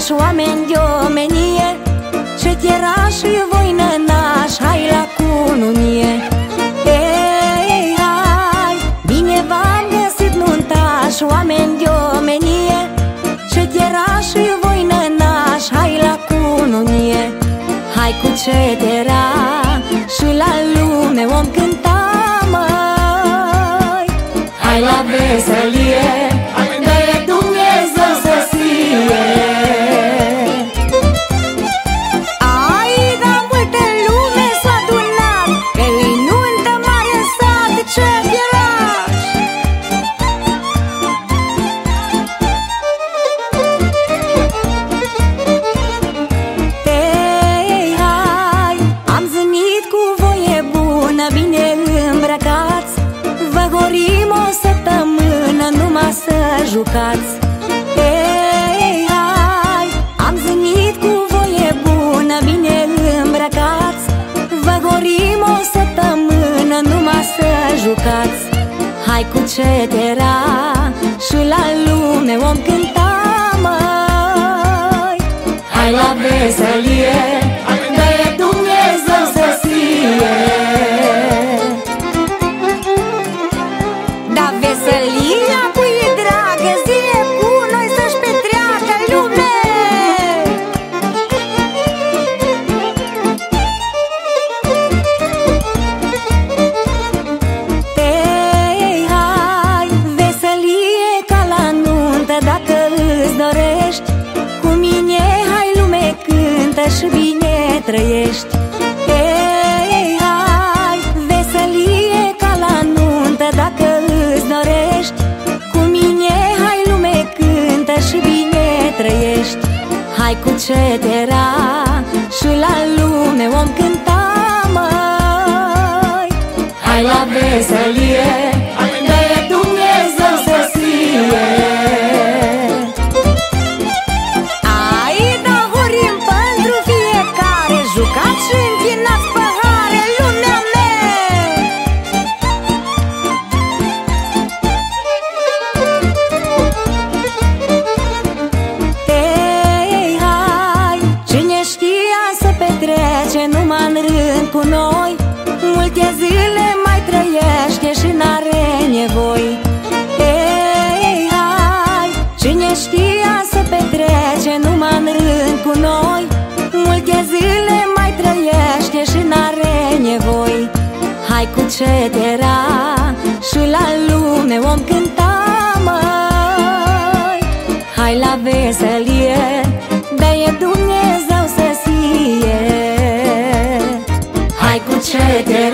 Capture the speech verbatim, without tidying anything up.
naș, oameni de omenie, șecheraș și voi nănaș, hai la cununie. Ei, hai, bine v-am găsit nuntaș, oameni de omenie, șecheraș și voi nănaș, hai la cununie. Hai cu cetera și la lume om cânta, măi. Hai la veselie, dă-i Dumnezeu să fie. Ai, da multe lume s-a adunat, că-i nuntă mare în sat, ceteraș. Ei, hai, am zânit cu voie bună, bine îmbrăcați, vă gorim o săptămână numai să jucați. Ei, hai, am zânit cu voie bună, bine îmbrăcați, vă gorim o săptămână numai să jucați. Hai cu cetera și la lume om cânta, măi. Hai la veselie, dă-i Dumnezeu să fie. Da veselia cui e dragă, zile cu noi să-și petreacă lume. Ei, hai, veselie ca la nuntă, dacă îți dorești, cu mine hai lume cântă și bine trăiești. Ei, hai, veselie ca la nuntă, dacă îți dorești, cu mine hai lume cântă și bine trăiești. Hai cu cetera și la lume om cânta, măi. Hai la veselie, dă-i Dumnezeu să fie. Ai, da horim pentru fiecare, jucați și închinați pahare, lumea mea. Ei, hai, cine știa să petrece numai în rând cu noi, multe zile mai trăiește și n-are nevoi. Ei, hai, cine știa să petrece numai în rând cu noi, multe zile mai trăiește și n-are nevoi. Hai cu cetera și la lume om cânta, măi. Hai la veselie, dă-i Dumnezeu să fie. Hai cu cetera